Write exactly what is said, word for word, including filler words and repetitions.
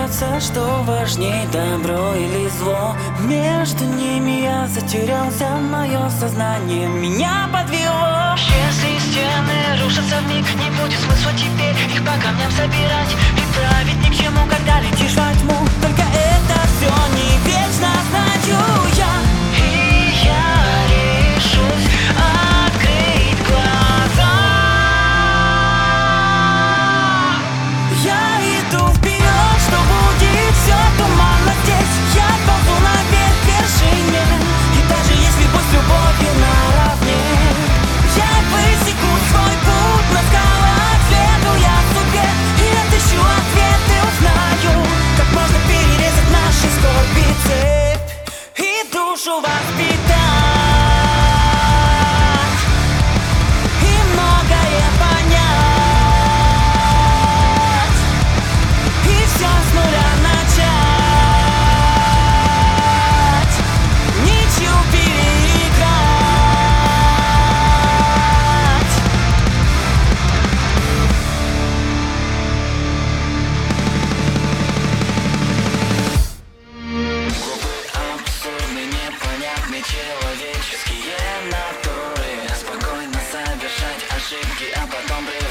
разобраться, что важней, добро или зло. Между ними я затерялся, мое сознание меня подвело. Если стены рушатся вмиг, не будет смысла теперь их по камням собирать и править ни к чему, когда летишь во тьму. Только это все не вечно, знаю я. И я решусь открыть глаза. Я иду вперед, что будет все туманно здесь. Я ползу наверх к вершине, и даже если пусть любовью наравне, я высеку свой путь на скалах, следуя судьбе, и отыщу ответы, узнаю, как можно перерезать наши скорби цепь и душу воспитать, и многое понять, и все с нуля начать, ничью переиграть. Абсурдны, непонятны человеческие натуры. Спокойно совершать ошибки, а потом